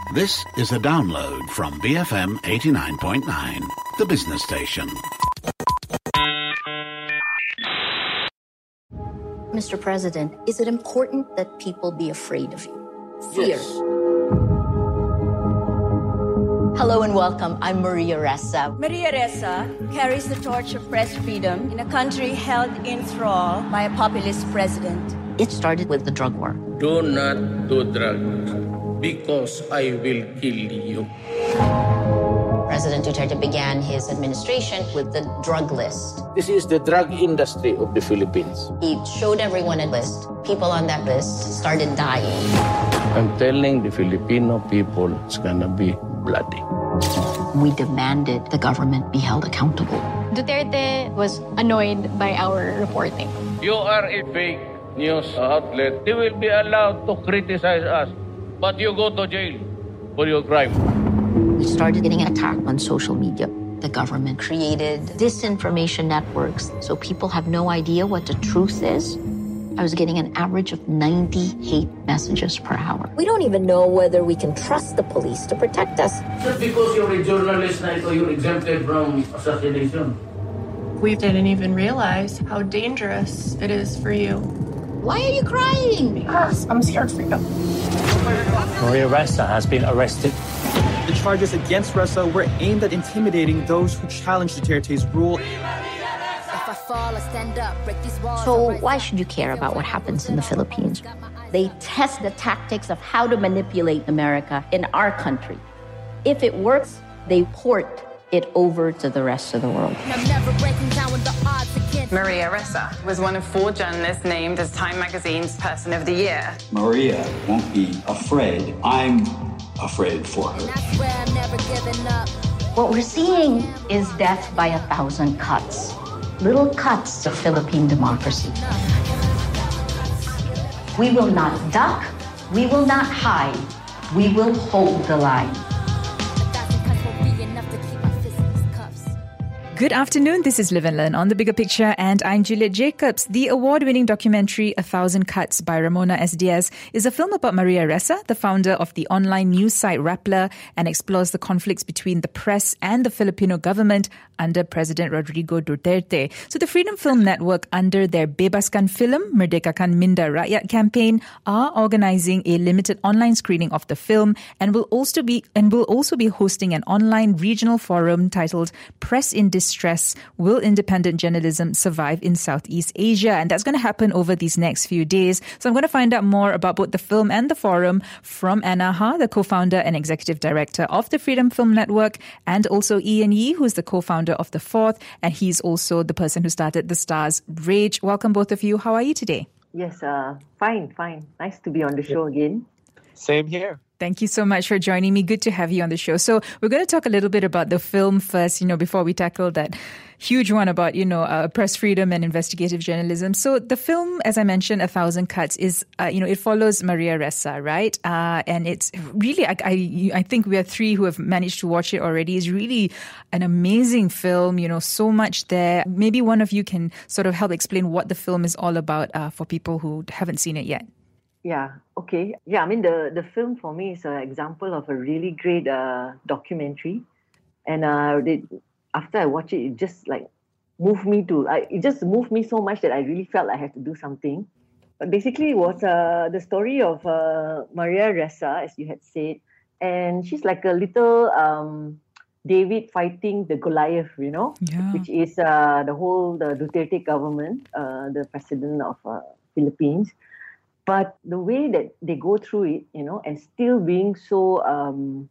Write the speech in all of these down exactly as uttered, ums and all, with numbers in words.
This is a download from B F M eighty-nine point nine, the business station. Mister President, is it important that people be afraid of you? Fear. Yes. Hello and welcome. I'm Maria Ressa. Maria Ressa carries the torch of press freedom in a country held in thrall by a populist president. It started with the drug war. Do not do drugs, because I will kill you. President Duterte began his administration with the drug list. This is the drug industry of the Philippines. He showed everyone a list. People on that list started dying. I'm telling the Filipino people it's gonna be bloody. We demanded the government be held accountable. Duterte was annoyed by our reporting. You are a fake news outlet. They will be allowed to criticize us, but you go to jail for your crime. We started getting attacked on social media. The government created disinformation networks, so people have no idea what the truth is. I was getting an average of ninety hate messages per hour. We don't even know whether we can trust the police to protect us. Just because you're a journalist, now you're exempted from assassination. We didn't even realize how dangerous it is for you. Why are you crying? Because I'm scared for you. Maria Ressa has been arrested. The charges against Ressa were aimed at intimidating those who challenged Duterte's rule. So why should you care about what happens in the Philippines? They test the tactics of how to manipulate America in our country. If it works, they port it over to the rest of the world. Maria Ressa was one of four journalists named as Time Magazine's Person of the Year. Maria won't be afraid. I'm afraid for her. What we're seeing is death by a thousand cuts. Little cuts of Philippine democracy. We will not duck. We will not hide. We will hold the line. Good afternoon, this is Live and Learn on The Bigger Picture, and I'm Juliet Jacobs. The award-winning documentary A Thousand Cuts by Ramona S. Diaz is a film about Maria Ressa, the founder of the online news site Rappler, and explores the conflicts between the press and the Filipino government under President Rodrigo Duterte. So the Freedom Film Network, under their Bebaskan Film, Merdekakan Minda Rakyat campaign, are organizing a limited online screening of the film and will also be and will also be hosting an online regional forum titled Press in Distress. Stress, will independent journalism survive in Southeast Asia? And that's going to happen over these next few days. So I'm going to find out more about both the film and the forum from Anna Ha, the co-founder and executive director of the Freedom Film Network, and also Ian Yee, who's the co-founder of The Fourth, and he's also the person who started The Stars Rage. Welcome, both of you. How are you today? Yes, uh, fine, fine. Nice to be on the show again. Same here. Thank you so much for joining me. Good to have you on the show. So we're going to talk a little bit about the film first, you know, before we tackle that huge one about, you know, uh, press freedom and investigative journalism. So the film, as I mentioned, A Thousand Cuts, is, uh, you know, it follows Maria Ressa, right? Uh, and it's really, I, I, I think we are three who have managed to watch it already. It's really an amazing film, you know, so much there. Maybe one of you can sort of help explain what the film is all about uh, for people who haven't seen it yet. Yeah, okay. Yeah, I mean, the, the film for me is an example of a really great uh, documentary. And uh, it, after I watched it, it just like moved me to, I, it just moved me so much that I really felt I had to do something. But basically, it was uh, the story of uh, Maria Ressa, as you had said. And she's like a little um, David fighting the Goliath, you know, yeah. which is uh, the whole the Duterte government, uh, the president of uh, Philippines. But the way that they go through it, you know, and still being so um,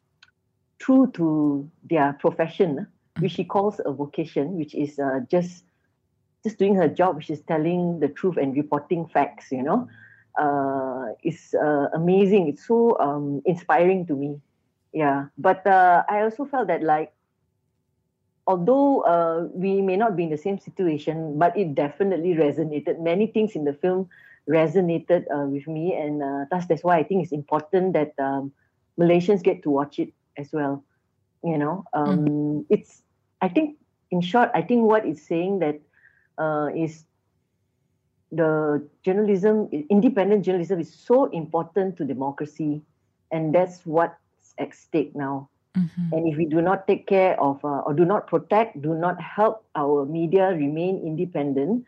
true to their profession, which she calls a vocation, which is uh, just just doing her job, which is telling the truth and reporting facts, you know, uh, is uh, amazing. It's so um, inspiring to me. Yeah. But uh, I also felt that, like, although uh, we may not be in the same situation, but it definitely resonated. Many things in the film resonated uh, with me, and uh, thus that's why I think it's important that um, Malaysians get to watch it as well. You know, um, mm. it's. I think, in short, I think what it's saying that uh, is the journalism, independent journalism, is so important to democracy, and that's what at stake now. Mm-hmm. And if we do not take care of uh, or do not protect, do not help our media remain independent,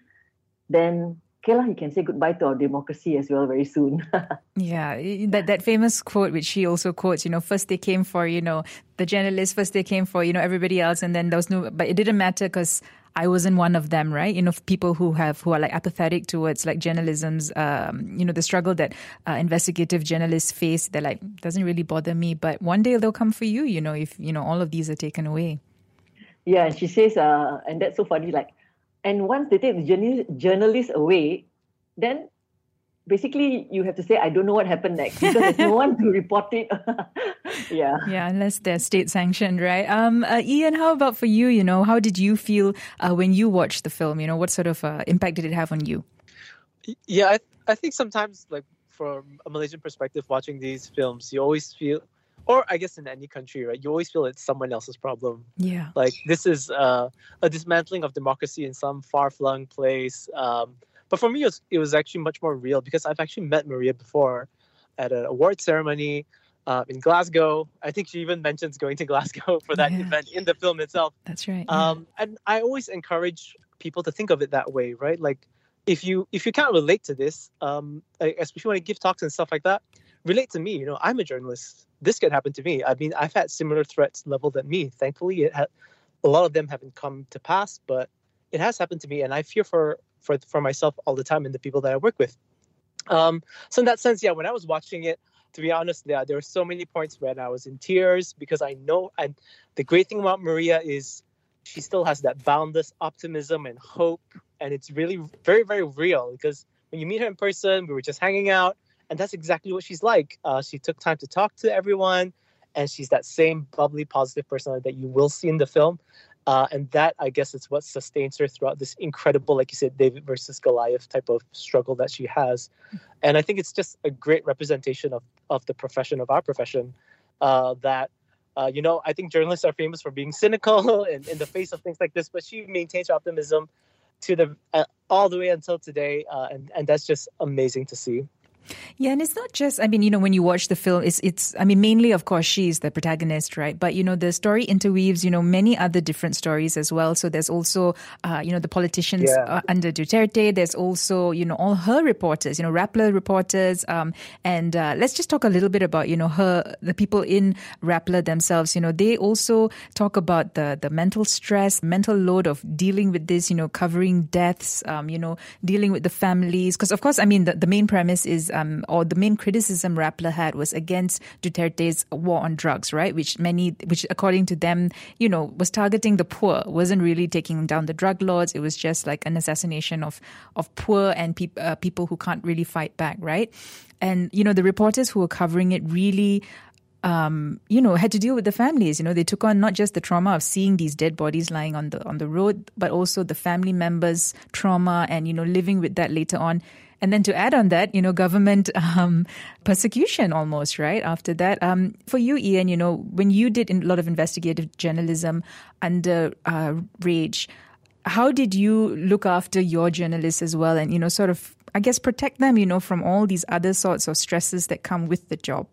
then okay lah, you can say goodbye to our democracy as well very soon. Yeah, that that famous quote which she also quotes, you know, first they came for, you know, the journalists, first they came for, you know, everybody else, and then there was no, but it didn't matter because I wasn't one of them, right? You know, people who have, who are like apathetic towards like journalism's, um, you know, the struggle that uh, investigative journalists face, they're like, doesn't really bother me, but one day they'll come for you, you know, if, you know, all of these are taken away. Yeah, and she says, uh, and that's so funny, like, and once they take the journal- journalists away, then basically you have to say, I don't know what happened next because there's no one to report it. Yeah. Yeah, unless they're state sanctioned, right? Um, uh, Ian, how about for you? You know, how did you feel uh, when you watched the film? You know, what sort of uh, impact did it have on you? Yeah, I, I think sometimes, like, from a Malaysian perspective, watching these films, you always feel, or I guess in any country, right, you always feel it's someone else's problem. Yeah. Like, this is uh, a dismantling of democracy in some far-flung place. Um, but for me, it was, it was actually much more real because I've actually met Maria before at an award ceremony uh, in Glasgow. I think she even mentions going to Glasgow for that Yeah. event in the film itself. That's right. Um, and I always encourage people to think of it that way, right? Like, if you if you can't relate to this, um, like, especially when I give talks and stuff like that, relate to me. You know, I'm a journalist. This could happen to me. I mean, I've had similar threats leveled at me. Thankfully, it had, a lot of them haven't come to pass, but it has happened to me, and I fear for for for myself all the time and the people that I work with. Um, so in that sense, yeah, when I was watching it, to be honest, yeah, there were so many points when I was in tears because I know, and the great thing about Maria is she still has that boundless optimism and hope, and it's really very, very real because when you meet her in person, we were just hanging out, and that's exactly what she's like. Uh, she took time to talk to everyone, and she's that same bubbly, positive personality that you will see in the film. Uh, and that, I guess, is what sustains her throughout this incredible, like you said, David versus Goliath type of struggle that she has. And I think it's just a great representation of, of the profession, of our profession, uh, that, uh, you know, I think journalists are famous for being cynical in, in the face of things like this, but she maintains her optimism to the uh, all the way until today. Uh, and, and that's just amazing to see. Yeah, and it's not just, I mean, you know, when you watch the film, it's, it's, I mean, mainly, of course, she's the protagonist, right? But, you know, the story interweaves, you know, many other different stories as well. So there's also, uh, you know, the politicians Yeah. uh, under Duterte. There's also, you know, all her reporters, you know, Rappler reporters. Um, and uh, let's just talk a little bit about, you know, her, the people in Rappler themselves. You know, they also talk about the, the mental stress, mental load of dealing with this, you know, covering deaths, um, you know, dealing with the families. Because, of course, I mean, the, the main premise is, Um, or the main criticism Rappler had was against Duterte's war on drugs, right? Which many, which according to them, you know, was targeting the poor, wasn't really taking down the drug lords. It was just like an assassination of of poor and peop, uh, people who can't really fight back, right? And, you know, the reporters who were covering it really Um, you know, had to deal with the families. You know, they took on not just the trauma of seeing these dead bodies lying on the on the road, but also the family members' trauma and, you know, living with that later on. And then to add on that, you know, government um, persecution almost, right? After that, um, for you, Ian, you know, when you did a lot of investigative journalism under uh, Rage, how did you look after your journalists as well and, you know, sort of, I guess, protect them, you know, from all these other sorts of stresses that come with the job?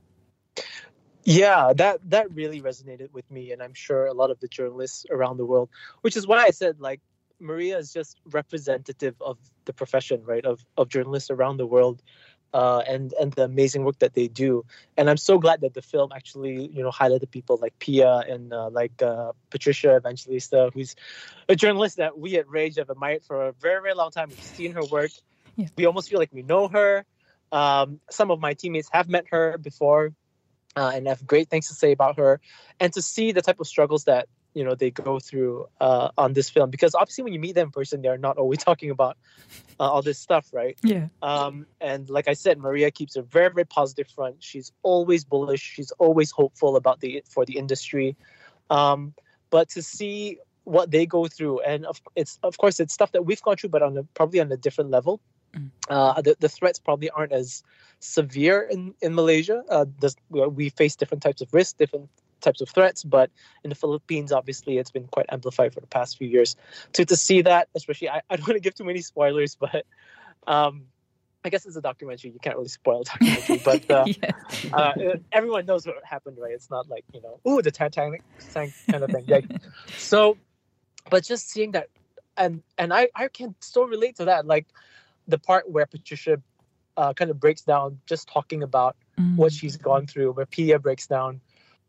Yeah, that that really resonated with me, and I'm sure a lot of the journalists around the world, which is why I said, like, Maria is just representative of the profession, right, of, of journalists around the world, uh, and, and the amazing work that they do. And I'm so glad that the film actually, you know, highlighted people like Pia and uh, like uh, Patricia Evangelista, who's a journalist that we at Rage have admired for a very, very long time. We've seen her work. Yeah. We almost feel like we know her. Um, some of my teammates have met her before. Uh, and have great things to say about her, and to see the type of struggles that, you know, they go through uh, on this film, because obviously when you meet them in person, they're not always talking about uh, all this stuff, right? Yeah. Um, and like I said, Maria keeps a very, very positive front. She's always bullish. She's always hopeful about the for the industry. Um, but to see what they go through, and of, it's of course it's stuff that we've gone through, but on a, probably on a different level. Uh, the, the threats probably aren't as severe in, in Malaysia. Uh, this, we face different types of risks, different types of threats, but in the Philippines, obviously, it's been quite amplified for the past few years. To to see that, especially, I, I don't want to give too many spoilers, but um, I guess it's a documentary. You can't really spoil a documentary, but uh, yes. uh, everyone knows what happened, right? It's not like, you know, ooh, the Titanic sank kind of thing. Yeah. So, but just seeing that, and and I, I can still relate to that. Like the part where Patricia uh, kind of breaks down, just talking about mm. what she's gone through, where Pia breaks down.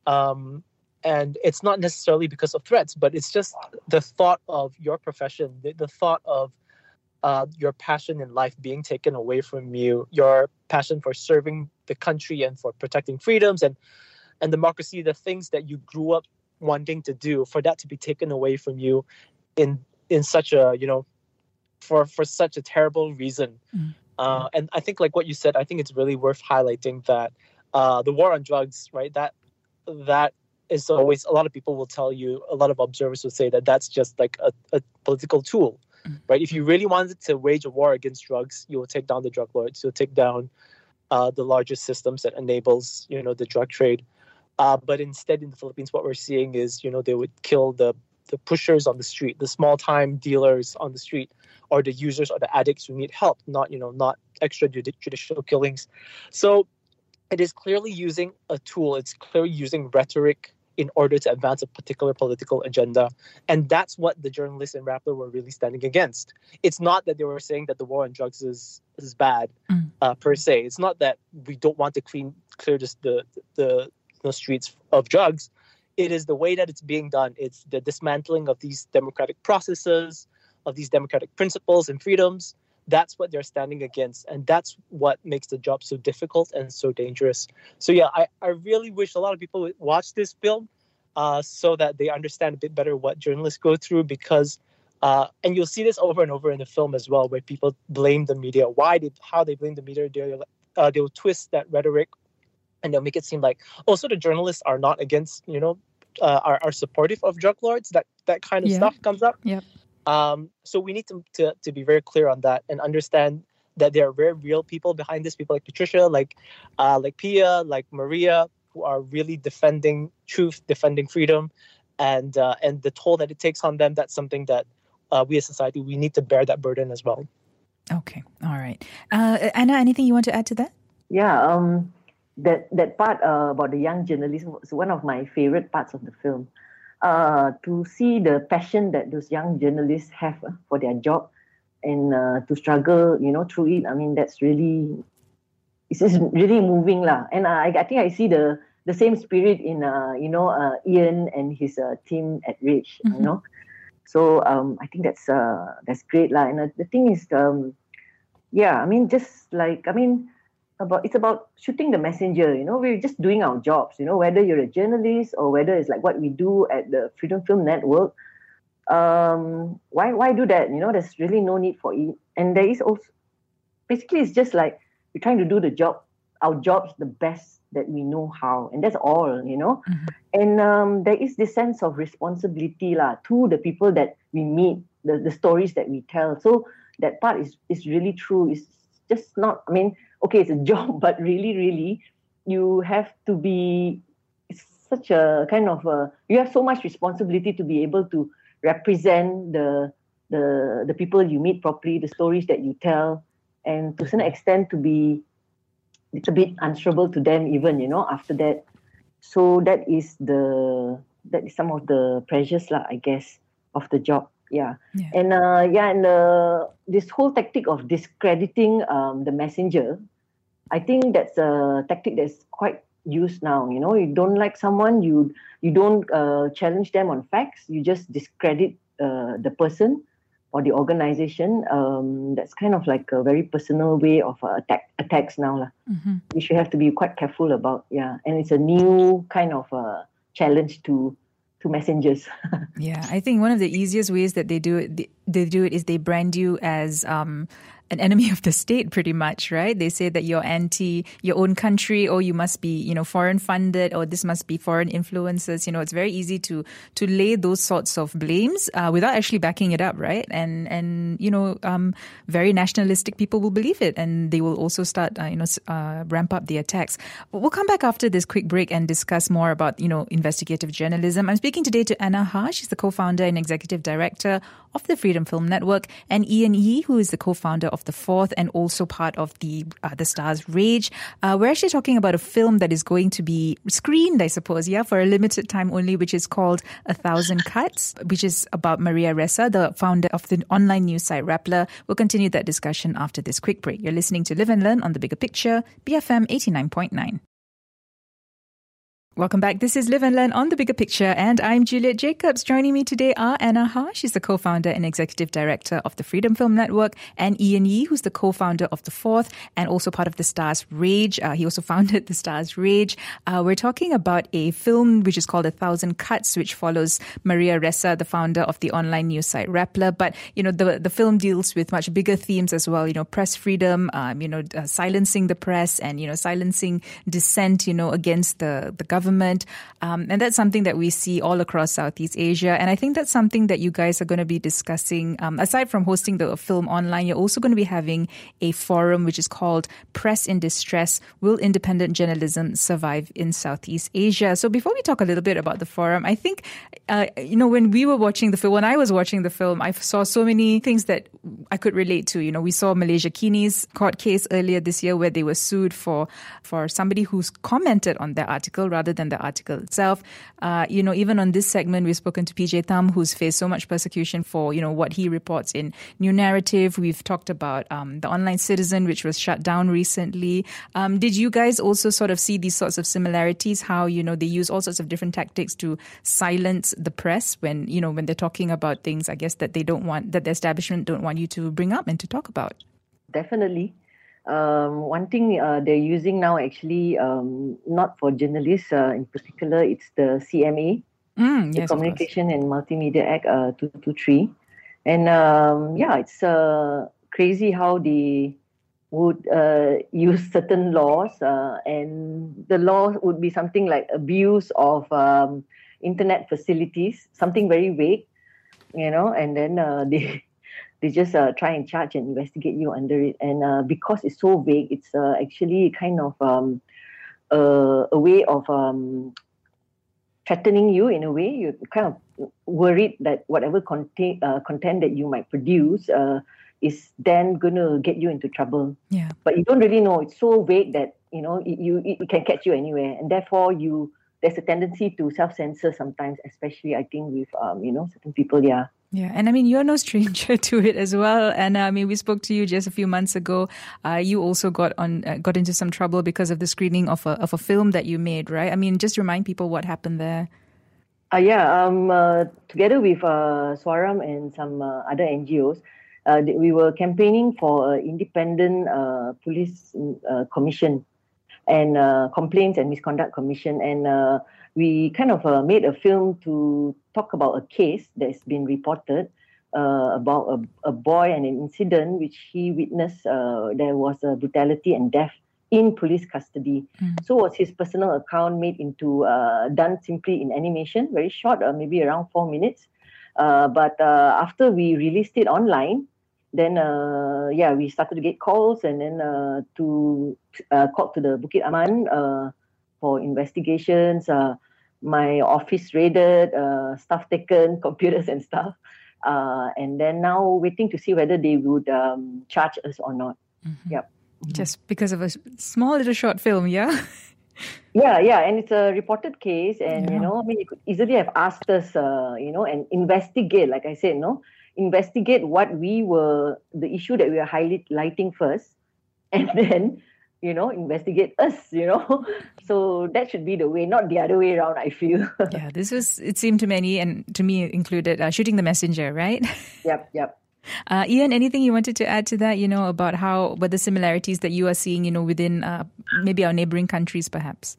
Um, and it's not necessarily because of threats, but it's just the thought of your profession, the, the thought of Uh, your passion in life being taken away from you, your passion for serving the country and for protecting freedoms and, and democracy, the things that you grew up wanting to do, for that to be taken away from you in in such a, you know, for, for such a terrible reason. Mm. Uh, and I think like what you said, I think it's really worth highlighting that uh, the war on drugs, right, that that is always, a lot of people will tell you, a lot of observers will say that that's just like a, a political tool. Right, if you really wanted to wage a war against drugs, you will take down the drug lords. You'll take down uh, the largest systems that enables, you know, the drug trade. Uh, but instead, in the Philippines, what we're seeing is, you know, they would kill the the pushers on the street, the small time dealers on the street, or the users or the addicts who need help. Not, you know, not extrajudicial killings. So it is clearly using a tool. It's clearly using rhetoric in order to advance a particular political agenda. And that's what the journalists in Rappler were really standing against. It's not that they were saying that the war on drugs is is bad mm. uh, per se. It's not that we don't want to clean clear this, the, the the streets of drugs. It is the way that it's being done. It's the dismantling of these democratic processes, of these democratic principles and freedoms. That's what they're standing against. And that's what makes the job so difficult and so dangerous. So yeah, I, I really wish a lot of people would watch this film uh, so that they understand a bit better what journalists go through, because, uh, and you'll see this over and over in the film as well, where people blame the media. Why did, how they blame the media, uh, they'll twist that rhetoric and they'll make it seem like, oh, so the journalists are not against, you know, uh, are, are supportive of drug lords. That, that kind of yeah. stuff comes up. Yep. Um, so we need to, to to be very clear on that and understand that there are very real people behind this, people like Patricia, like uh, like Pia, like Maria, who are really defending truth, defending freedom, and uh, and the toll that it takes on them. That's something that uh, we as society, we need to bear that burden as well. Okay, all right. Uh, Anna, anything you want to add to that? Yeah, um, that that part uh, about the young journalist was one of my favorite parts of the film. Uh, to see the passion that those young journalists have uh, for their job and uh, to struggle, you know, through it. I mean, that's really, it's, it's really moving lah. And I, I think I see the the same spirit in, uh, you know, uh, Ian and his uh, team at Rage, mm-hmm. you know. So um, I think that's uh, that's great lah. And uh, the thing is, um, yeah, I mean, just like, I mean, about it's about shooting the messenger, you know, we're just doing our jobs, you know, whether you're a journalist or whether it's like what we do at the Freedom Film Network. Um, why why do that? You know, there's really no need for it. And there is also, basically it's just like we're trying to do the job, our jobs the best that we know how. And that's all, you know. Mm-hmm. And um, there is this sense of responsibility lah, to the people that we meet, the, the stories that we tell. So that part is, is really true. It's just not, I mean, okay, it's a job, but really, really, you have to be it's such a kind of a, you have so much responsibility to be able to represent the the the people you meet properly, the stories that you tell, and to some extent to be, it's a bit answerable to them even, you know, after that. So that is the, that is some of the pressures lah, I guess, of the job. Yeah. yeah. And uh, yeah, and uh, this whole tactic of discrediting um, the messenger, I think that's a tactic that's quite used now. You know, you don't like someone, you you don't uh, challenge them on facts, you just discredit uh, the person or the organization. Um, that's kind of like a very personal way of uh, attack attacks now lah. Mm-hmm. We should have to be quite careful about. Yeah, and it's a new kind of uh, challenge to. to messengers. Yeah, I think one of the easiest ways that they do it, they, they do it is they brand you as um, an enemy of the state, pretty much, right? They say that you're anti your own country, or you must be, you know, foreign funded, or this must be foreign influences. You know, it's very easy to to lay those sorts of blames uh, without actually backing it up, right? And and you know, um, very nationalistic people will believe it, and they will also start, uh, you know, uh, ramp up the attacks. We'll come back after this quick break and discuss more about, you know, investigative journalism. I'm speaking today to Anna Ha. She's the co-founder and executive director of the Freedom Film Network, and Ian Yee, who is the co-founder of of the Fourth and also part of the uh, the Stars Rage. Uh, we're actually talking about a film that is going to be screened, I suppose, yeah, for a limited time only, which is called A Thousand Cuts, which is about Maria Ressa, the founder of the online news site Rappler. We'll continue that discussion after this quick break. You're listening to Live and Learn on The Bigger Picture, B F M eighty-nine point nine. Welcome back. This is Live and Learn on The Bigger Picture, and I'm Juliet Jacobs. Joining me today are Anna Ha. She's the co-founder and executive director of the Freedom Film Network, and Ian Yee, who's the co-founder of The Fourth and also part of the Stars Rage. Uh, he also founded the Stars Rage. Uh, we're talking about a film which is called A Thousand Cuts, which follows Maria Ressa, the founder of the online news site Rappler. But, you know, the, the film deals with much bigger themes as well, you know, press freedom, um, you know, uh, silencing the press and, you know, silencing dissent, you know, against the, the government. Um, and that's something that we see all across Southeast Asia. And I think that's something that you guys are going to be discussing. Um, aside from hosting the film online, you're also going to be having a forum which is called Press in Distress: Will Independent Journalism Survive in Southeast Asia? So before we talk a little bit about the forum, I think, uh, you know, when we were watching the film, when I was watching the film, I saw so many things that I could relate to. You know, we saw Malaysia Kini's court case earlier this year where they were sued for, for somebody who's commented on their article rather than the article itself. Uh, you know, even on this segment, we've spoken to P J Tham, who's faced so much persecution for, you know, what he reports in New Narrative. We've talked about um, the Online Citizen, which was shut down recently. Um, did you guys also sort of see these sorts of similarities, how, you know, they use all sorts of different tactics to silence the press when, you know, when they're talking about things, I guess, that they don't want, that the establishment don't want you to bring up and to talk about? Definitely. Um, one thing uh, they're using now, actually, um, not for journalists uh, in particular, it's the C M A, mm, the yes, Communication and Multimedia Act uh, two two three. And um, yeah, it's uh, crazy how they would uh, use certain laws, uh, and the law would be something like abuse of um, internet facilities, something very vague, you know, and then uh, they... They just uh, try and charge and investigate you under it. And uh, because it's so vague, it's uh, actually kind of um, uh, a way of um, threatening you in a way. You're kind of worried that whatever content, uh, content that you might produce uh, is then going to get you into trouble. Yeah. But you don't really know. It's so vague that, you know, it, you, it can catch you anywhere. And therefore, you there's a tendency to self-censor sometimes, especially, I think, with, um, you know, certain people, yeah. Yeah, and I mean, you're no stranger to it as well. And I mean, we spoke to you just a few months ago. Uh, you also got on, uh, got into some trouble because of the screening of a of a film that you made, right? I mean, just remind people what happened there. Uh, yeah, um, uh, together with uh, Swaram and some uh, other N G Os, uh, we were campaigning for an independent uh, police uh, commission and uh, complaints and misconduct commission, and uh, we kind of uh, made a film to talk about a case that's been reported uh, about a, a boy and an incident which he witnessed. Uh, there was a brutality and death in police custody. Mm. So was his personal account made into, uh, done simply in animation, very short, uh, maybe around four minutes. Uh, but uh, after we released it online, then, uh, yeah, we started to get calls and then uh, to uh, call to the Bukit Aman uh, for investigations. Uh, my office raided, uh, stuff taken, computers and stuff. Uh, and then now waiting to see whether they would um, charge us or not. Mm-hmm. Yep. Mm-hmm. Just because of a small little short film, yeah? yeah, yeah. And it's a reported case. And, yeah. you know, I mean, you could easily have asked us, uh, you know, and investigate, like I said, no? Investigate what we were, the issue that we were highlighting first. And then, you know, investigate us, you know. So that should be the way, not the other way around, I feel. yeah, this was, it seemed to many, and to me included, uh, shooting the messenger, right? Yep, yep. Uh, Ian, anything you wanted to add to that, you know, about how, what the similarities that you are seeing, you know, within uh, maybe our neighboring countries, perhaps?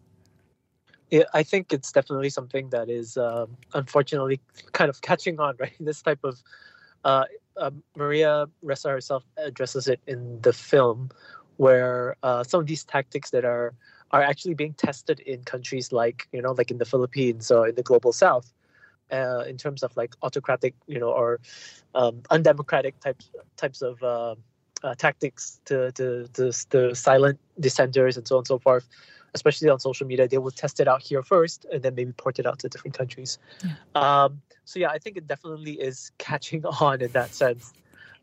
Yeah, I think it's definitely something that is um, unfortunately kind of catching on, right? This type of, uh, uh, Maria Ressa herself addresses it in the film, where uh, some of these tactics that are are actually being tested in countries like, you know, like in the Philippines or in the global South, uh, in terms of like autocratic, you know, or um, undemocratic types types of uh, uh, tactics to, to to to silent dissenters and so on and so forth. Especially on social media, they will test it out here first and then maybe port it out to different countries. Yeah. Um, so yeah, I think it definitely is catching on in that sense.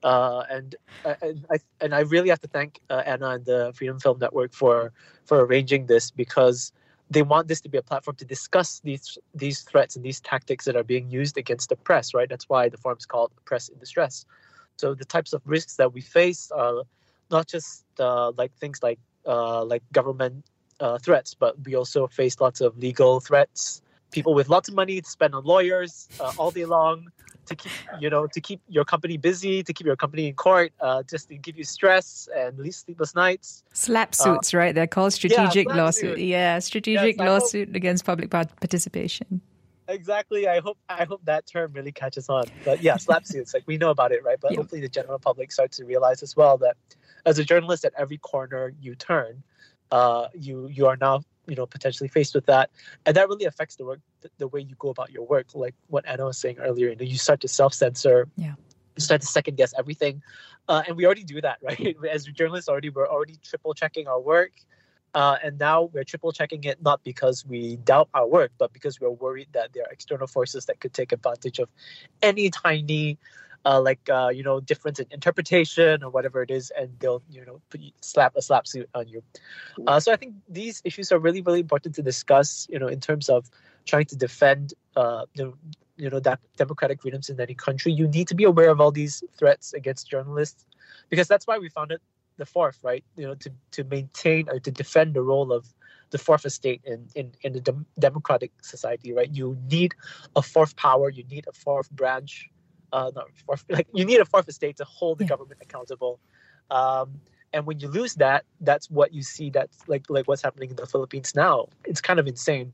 Uh, and, and I and I really have to thank uh, Anna and the Freedom Film Network for for arranging this, because they want this to be a platform to discuss these these threats and these tactics that are being used against the press, right? That's why the forum's called Press in Distress. So the types of risks that we face are not just uh, like things like uh, like government uh, threats, but we also face lots of legal threats. People with lots of money to spend on lawyers uh, all day long, to keep, you know, to keep your company busy, to keep your company in court, uh, just to give you stress and least sleepless nights. Slap suits, uh, right? They're called strategic yeah, lawsuit. Suit. Yeah, strategic yes, lawsuit hope, against public participation. Exactly. I hope I hope that term really catches on. But yeah, slap suits, like we know about it, right? But yeah. Hopefully the general public starts to realize as well that as a journalist, at every corner you turn, uh, you you are now, you know, potentially faced with that, and that really affects the work, the, the way you go about your work. Like what Anna was saying earlier, you know, you start to self-censor, yeah, you start to second guess everything, uh, and we already do that, right? As journalists, already we're already triple checking our work, uh, and now we're triple checking it not because we doubt our work, but because we're worried that there are external forces that could take advantage of any tiny. Uh, like, uh, you know, difference in interpretation or whatever it is, and they'll, you know, put you, slap a slap suit on you. Uh, so I think these issues are really, really important to discuss, you know, in terms of trying to defend, uh, you know, you know, that democratic freedoms in any country. You need to be aware of all these threats against journalists, because that's why we founded the Fourth, right? You know, to, to maintain or to defend the role of the fourth estate in, in, in a dem- democratic society, right? You need a fourth power, you need a fourth branch. Uh, not fourth, like you need a fourth estate to hold the yeah. government accountable, um, and when you lose that, that's what you see. That's like like what's happening in the Philippines now. It's kind of insane.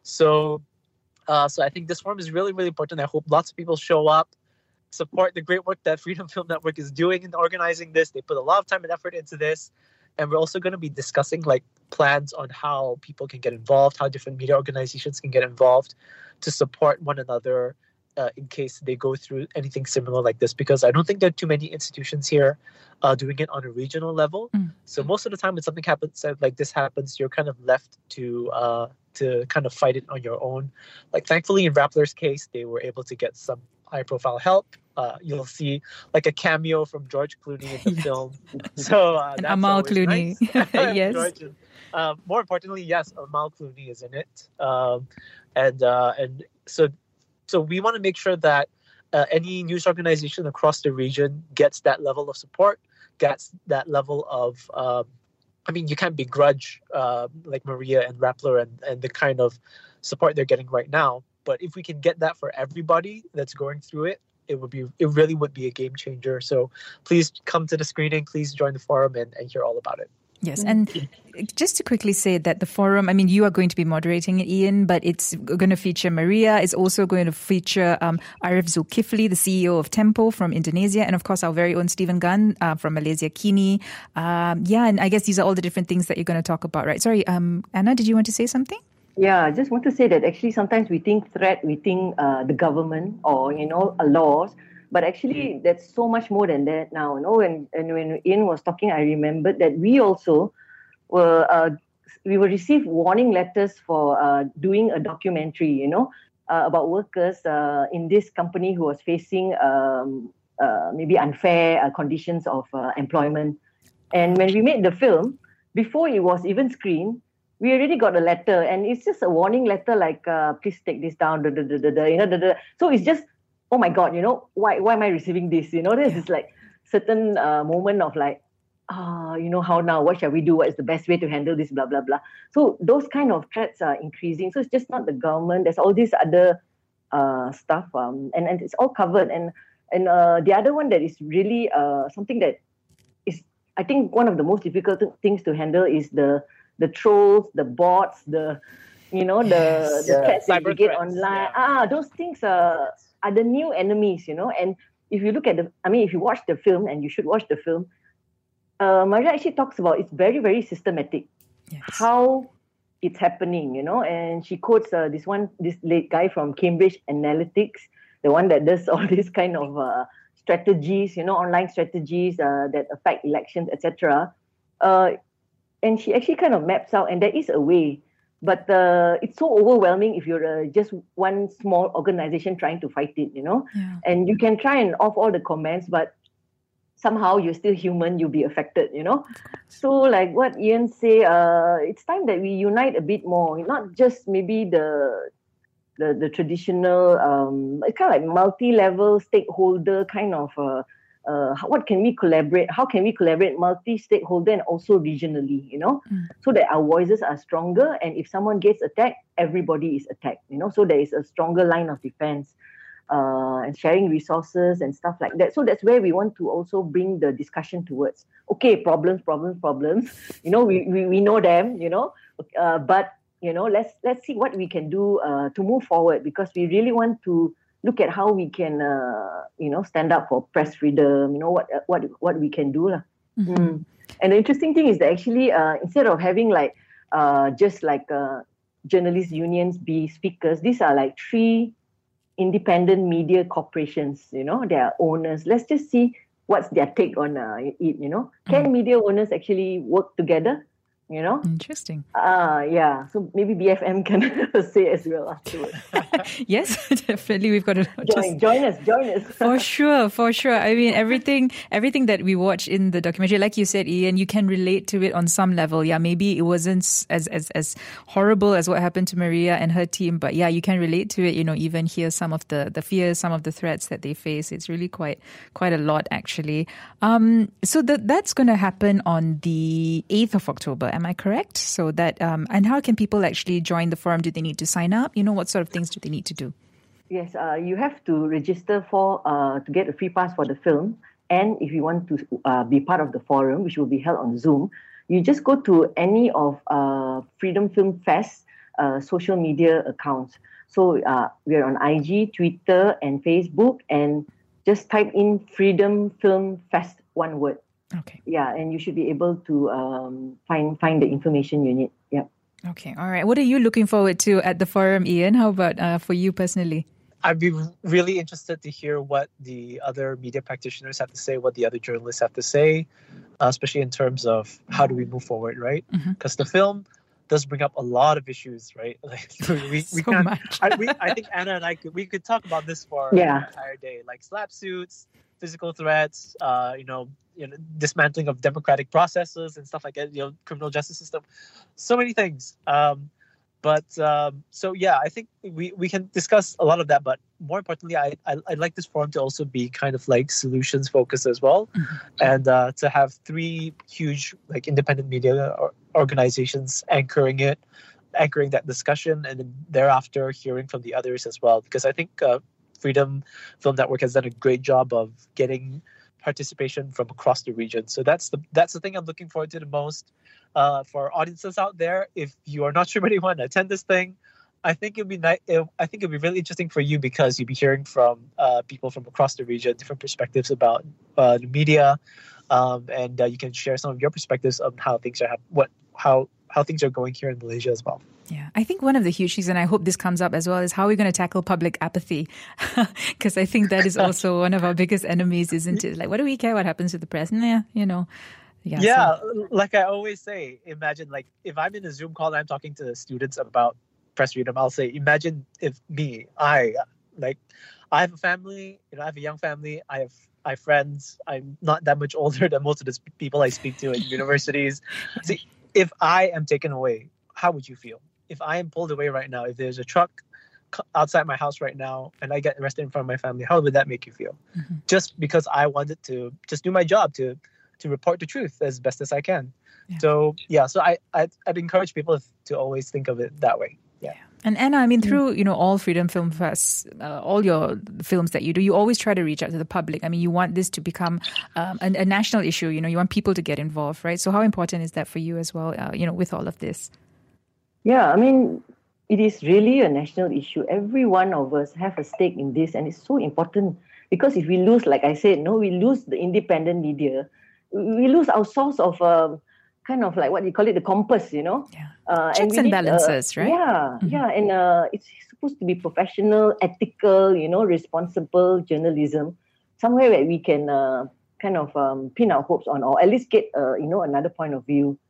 So, uh, so I think this forum is really, really important. I hope lots of people show up, support the great work that Freedom Film Network is doing in organizing this. They put a lot of time and effort into this, and we're also going to be discussing like plans on how people can get involved, how different media organizations can get involved to support one another. Uh, in case they go through anything similar like this, because I don't think there are too many institutions here uh, doing it on a regional level. Mm. So most of the time when something happens like this happens, you're kind of left to uh, to kind of fight it on your own. Like thankfully in Rappler's case, they were able to get some high profile help. Uh, you'll see like a cameo from George Clooney in the yes. film. So uh, and that's Amal Clooney. Nice. Yes. George, uh, more importantly, yes, Amal Clooney is in it, um, and uh, and so. So we want to make sure that uh, any news organization across the region gets that level of support, gets that level of, um, I mean, you can't begrudge uh, like Maria and Rappler and, and the kind of support they're getting right now. But if we can get that for everybody that's going through it, it would be, it really would be a game changer. So please come to the screening, please join the forum and, and hear all about it. Yes, and just to quickly say that the forum, I mean, you are going to be moderating it, Ian, but it's going to feature Maria. It's also going to feature um, Arif Zulkifli, the C E O of Tempo from Indonesia, and of course our very own Stephen Gunn uh, from Malaysia, Kini. Um, yeah, and I guess these are all the different things that you're going to talk about, right? Sorry, um, Anna, did you want to say something? Yeah, I just want to say that actually sometimes we think threat, we think uh, the government or, you know, laws. But actually, that's so much more than that now. You know, and, and when Ian was talking, I remembered that we also were uh, we will receive warning letters for uh, doing a documentary. You know, uh, about workers uh, in this company who was facing um, uh, maybe unfair uh, conditions of uh, employment. And when we made the film, before it was even screened, we already got a letter, and it's just a warning letter like, uh, "Please take this down." Da, da, da, da, da, you know, da, da. So it's just. Oh my God, you know, why why am I receiving this? You know, there's this like certain uh, moment of like, ah, uh, you know, how now? What shall we do? What is the best way to handle this? Blah, blah, blah. So those kind of threats are increasing. So it's just not the government. There's all this other uh, stuff. Um, and, and it's all covered. And and uh, the other one that is really uh, something that is, I think, one of the most difficult things to handle is the the trolls, the bots, the, you know, the, yes. the yeah. threats that you get threats. online. Yeah. Ah, those things are... are the new enemies, you know. And if you look at the, I mean, if you watch the film, and you should watch the film, uh, Maria actually talks about it's very, very systematic, yes. how it's happening, you know. And she quotes uh, this one, this late guy from Cambridge Analytics, the one that does all these kind of uh, strategies, you know, online strategies uh, that affect elections, et cetera. Uh, and she actually kind of maps out, and there is a way. But uh, it's so overwhelming if you're uh, just one small organization trying to fight it, you know. Yeah. And you can try and off all the comments, but somehow you're still human, you'll be affected, you know. So like what Ian say, uh, it's time that we unite a bit more, not just maybe the the, the traditional, um, it's kind of like multi-level stakeholder kind of, uh, uh, what can we collaborate, how can we collaborate multi-stakeholder and also regionally, you know, mm. so that our voices are stronger, and if someone gets attacked, everybody is attacked, you know, so there is a stronger line of defense. Uh, and sharing resources and stuff like that. So that's where we want to also bring the discussion towards, okay, problems, problems, problems. You know, we, we, we know them, you know, uh, but, you know, let's let's see what we can do uh, to move forward, because we really want to look at how we can, uh, you know, stand up for press freedom, you know, what what what we can do. Mm-hmm. Mm. And the interesting thing is that actually, uh, instead of having like uh, just like uh, journalist unions be speakers, these are like three independent media corporations, you know, they are owners. Let's just see what's their take on uh, it, you know. Can mm. media owners actually work together, you know? Interesting. Uh, yeah, so maybe B F M can say as well afterwards. Yes, definitely. We've got to join, just... join us, join us. For sure, for sure. I mean, everything everything that we watch in the documentary, like you said, Ian, you can relate to it on some level. Yeah, maybe it wasn't as, as, as horrible as what happened to Maria and her team, but yeah, you can relate to it, you know, even hear some of the, the fears, some of the threats that they face. It's really quite quite a lot, actually. Um, so the, that's going to happen on the eighth of October. Am I correct? So that, um, and how can people actually join the forum? Do they need to sign up? You know, what sort of things do they need to do? Yes, uh, you have to register for uh, to get a free pass for the film. And if you want to uh, be part of the forum, which will be held on Zoom, you just go to any of uh, Freedom Film Fest uh, social media accounts. So uh, we're on I G, Twitter, and Facebook, and just type in Freedom Film Fest, one word. Okay. Yeah, and you should be able to um, find find the information you need. Yeah. Okay. All right. What are you looking forward to at the forum, Ian? How about uh, for you personally? I'd be really interested to hear what the other media practitioners have to say, what the other journalists have to say, uh, especially in terms of how do we move forward, right? Because mm-hmm. the film does bring up a lot of issues, right? Like we, we so can't. Much. I, we, I think Anna and I could we could talk about this for yeah. an entire day, like slap suits, physical threats, uh, you know, you know, dismantling of democratic processes and stuff like that. You know, criminal justice system, so many things. Um, but um, so yeah, I think we, we can discuss a lot of that. But more importantly, I, I I'd like this forum to also be kind of like solutions focused as well, mm-hmm. and uh, to have three huge like independent media organizations anchoring it, anchoring that discussion, and then thereafter hearing from the others as well. Because I think uh, Freedom Film Network has done a great job of getting participation from across the region. So that's the that's the thing I'm looking forward to the most. Uh, for audiences out there, if you are not sure whether you want to attend this thing, I think it'd be nice. It, I think it'd be really interesting for you because you'll be hearing from uh, people from across the region, different perspectives about uh, the media, um, and uh, you can share some of your perspectives on how things are what how how things are going here in Malaysia as well. Yeah, I think one of the huge things, and I hope this comes up as well, is how we're going to tackle public apathy. Because I think that is also one of our biggest enemies, isn't it? Like, what do we care what happens to the press? Nah, you know. Yeah, yeah so. Like I always say, imagine like if I'm in a Zoom call and I'm talking to students about press freedom, I'll say, imagine if me, I, like, I have a family, you know, I have a young family, I have I have friends, I'm not that much older than most of the people I speak to at universities. See, if I am taken away, how would you feel? If I am pulled away right now, if there's a truck outside my house right now and I get arrested in front of my family, how would that make you feel? Mm-hmm. Just because I wanted to just do my job, to to report the truth as best as I can. Yeah. So, yeah, so I, I'd, I'd encourage people to always think of it that way. Yeah. yeah. And Anna, I mean, through, you know, all Freedom Film Fests, uh, all your films that you do, you always try to reach out to the public. I mean, you want this to become um, a, a national issue, you know, you want people to get involved, right? So how important is that for you as well, uh, you know, with all of this? Yeah, I mean, it is really a national issue. Every one of us have a stake in this, and it's so important because if we lose, like I said, no, we lose the independent media, we lose our source of um, kind of like what you call it, the compass, you know. Yeah. Uh, Checks and, and balances, uh, right? Yeah, mm-hmm. yeah, and uh, it's supposed to be professional, ethical, you know, responsible journalism. Somewhere where we can uh, kind of um, pin our hopes on, or at least get uh, you know another point of view.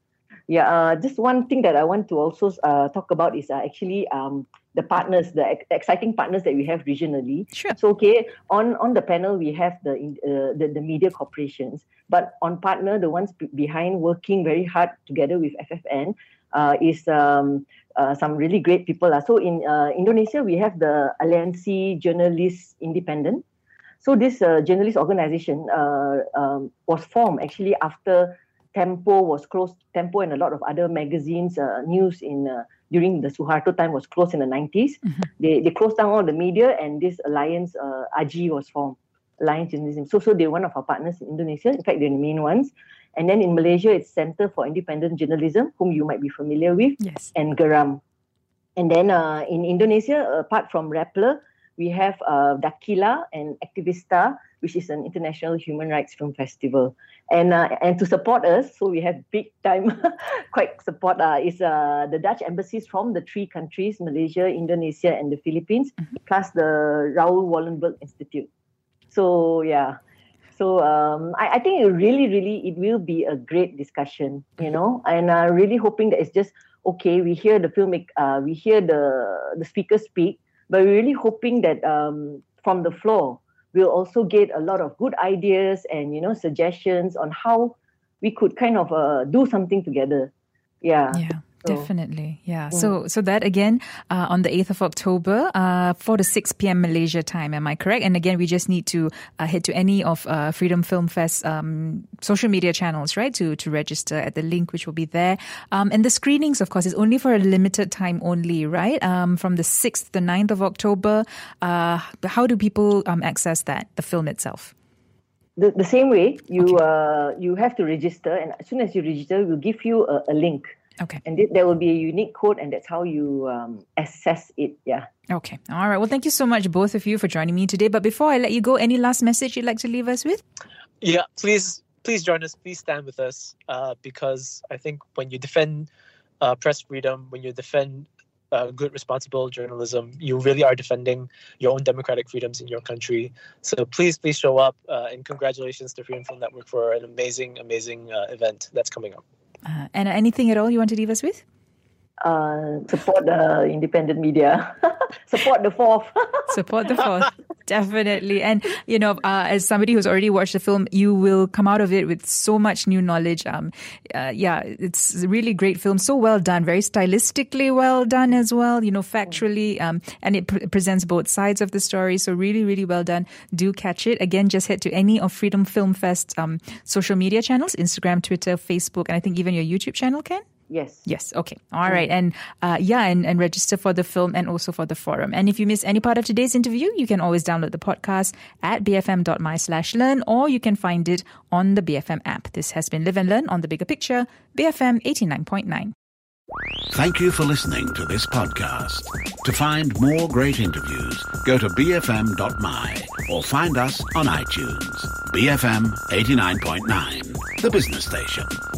Yeah, uh, just one thing that I want to also uh, talk about is uh, actually um, the partners, the ex- exciting partners that we have regionally. Sure. So, okay, on, on the panel, we have the, uh, the the media corporations, but on partner, the ones b- behind working very hard together with F F N uh, is um, uh, some really great people. Uh. So, in uh, Indonesia, we have the Aliansi Journalists Independent. So, this uh, journalist organization uh, um, was formed actually after Tempo was closed. Tempo and a lot of other magazines, uh, news in uh, during the Suharto time was closed in the nineties. Mm-hmm. They they closed down all the media, and this alliance, uh, A J I, was formed. Alliance Journalism. So so they're one of our partners in Indonesia. In fact, they're the main ones. And then in Malaysia, it's Centre for Independent Journalism, whom you might be familiar with, yes. and Geram. And then uh, in Indonesia, apart from Rappler, we have uh, Dakila and Activista, which is an international human rights film festival. And uh, and to support us, so we have big time, quite support, uh, is uh, the Dutch embassies from the three countries, Malaysia, Indonesia, and the Philippines, mm-hmm. plus the Raoul Wallenberg Institute. So, yeah. So um, I, I think it really, really, it will be a great discussion, you know, and I'm uh, really hoping that it's just, okay, we hear the filmic, uh, we hear the, the speakers speak, but we're really hoping that um, from the floor, we'll also get a lot of good ideas and, you know, suggestions on how we could kind of uh, do something together. Yeah. Yeah. So, definitely, yeah. Mm. So, so that again uh, on the eighth of October, uh, four to six p.m. Malaysia time. Am I correct? And again, we just need to uh, head to any of uh, Freedom Film Fest um, social media channels, right, to to register at the link which will be there. Um, and the screenings, of course, is only for a limited time only, right? Um, from the sixth to the ninth of October. Uh, how do people um, access that, the film itself? The, the same way, you okay. uh, you have to register, and as soon as you register, we'll give you a, a link. Okay. And th- there will be a unique code, and that's how you um, access it. Yeah. Okay. All right. Well, thank you so much, both of you, for joining me today. But before I let you go, any last message you'd like to leave us with? Yeah, please, please join us. Please stand with us, uh, because I think when you defend uh, press freedom, when you defend uh, good, responsible journalism, you really are defending your own democratic freedoms in your country. So please, please show up. Uh, and congratulations to Freedom Film Network for an amazing, amazing uh, event that's coming up. Uh, and anything at all you want to leave us with? Uh, support the independent media. Support the fourth. Support the fourth. Definitely. And, you know, uh, as somebody who's already watched the film, you will come out of it with so much new knowledge. Um, uh, yeah, it's a really great film. So well done. Very stylistically well done as well, you know, factually. Um, and it pre- presents both sides of the story. So really, really well done. Do catch it. Again, just head to any of Freedom Film Fest um, social media channels, Instagram, Twitter, Facebook, and I think even your YouTube channel, Ken? Yes. Yes. Okay. All right. And uh, yeah, and, and register for the film and also for the forum. And if you miss any part of today's interview, you can always download the podcast at bfm.my slash learn, or you can find it on the B F M app. This has been Live and Learn on The Bigger Picture, B F M eighty-nine point nine. Thank you for listening to this podcast. To find more great interviews, go to b f m dot m y or find us on iTunes. B F M eighty-nine point nine, the business station.